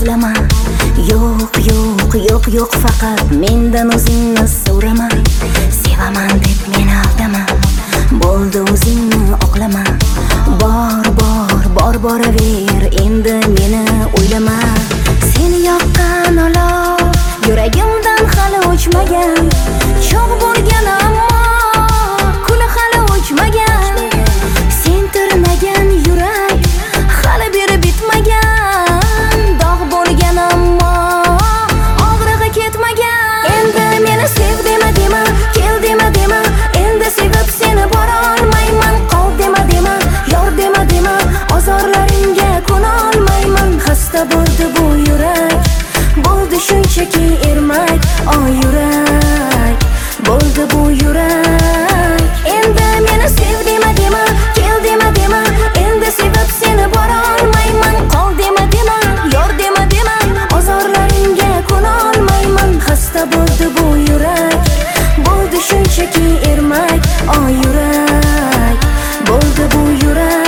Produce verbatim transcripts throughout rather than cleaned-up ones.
ovlama. Yo'q, yo'q, yo'q, yo'q, faqat mendan o'zingni so'rama. Sevaman deb meni aldama, bo'ldi o'zingni oqlama. Bor, bor, bor, boraver, endi meni o'ylama. Seni yoqqan olov yuragimdan hali o'chmagan, cho'g' bo'lgan ammo kuli hali o'chmagan. Sen tirnagan yurak hali beri bitmagan, dog' bo'lgan ammo og'rig'i ketmagan. Endi meni sev dema dema, kel dema dema, endi sevib seni bora olmayman. Qol dema dema, yor dema dema, ozorlaringga ko'na olmayman. Xasta bo'ldi bu yurak, bo'ldi shunchaki ermak. O yurak, bo'ldi bu yurak. Endi meni sev dema dema, kel dema dema, endi sevib seni bora olmayman. Qol dema dema, yor dema dema, ozorlaringga ko'na olmayman. Xasta bo'ldi bu yurak, bo'ldi shunchaki ermak. O yurak, bo'ldi bu yurak.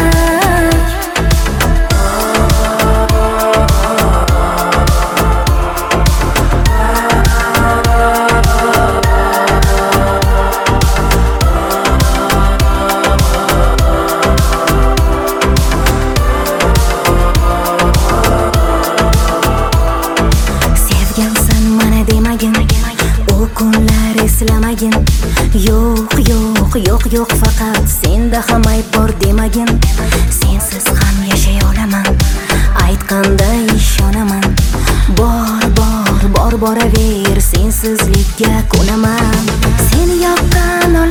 U kunlar eslamagin. Yo'q, yo'q, yo'q, yo'q, faqat senda ham ayb bor demagin. Sensiz ham yashay olaman, aytganda ishonaman. Bor, bor, bor, boraver, sensizlikka ko'naman. Seni yoqqan